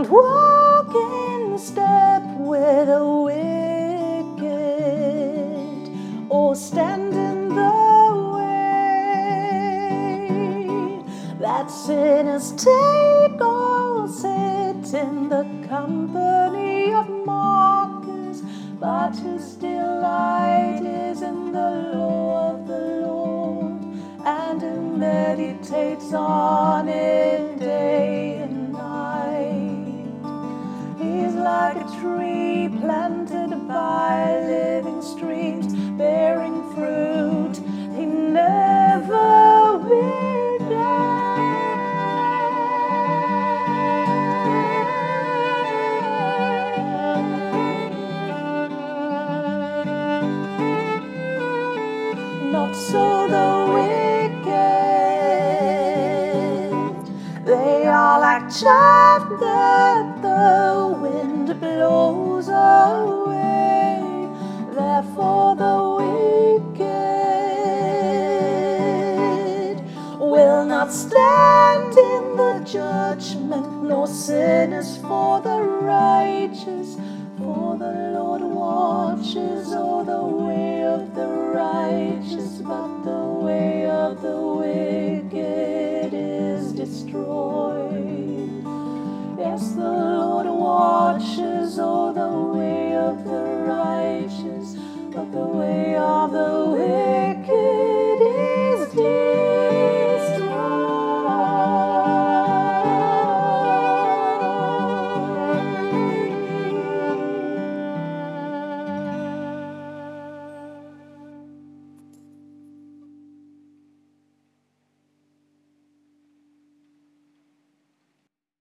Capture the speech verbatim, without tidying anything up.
walk in step with the wicked, or stand in the way that sinners take, or sit in the company of mockers, but whose delight is in the law of the Lord, and who meditates on it day and night. He's like a tree planted by living streams, bearing fruit he never will die. Not so the wicked, they are like chaff that the wind blows away. Therefore the wicked will not stand in the judgment, nor sinners for the righteous. For the Lord watches o'er the way of the righteous, but the way of the wicked is destroyed. Yes, the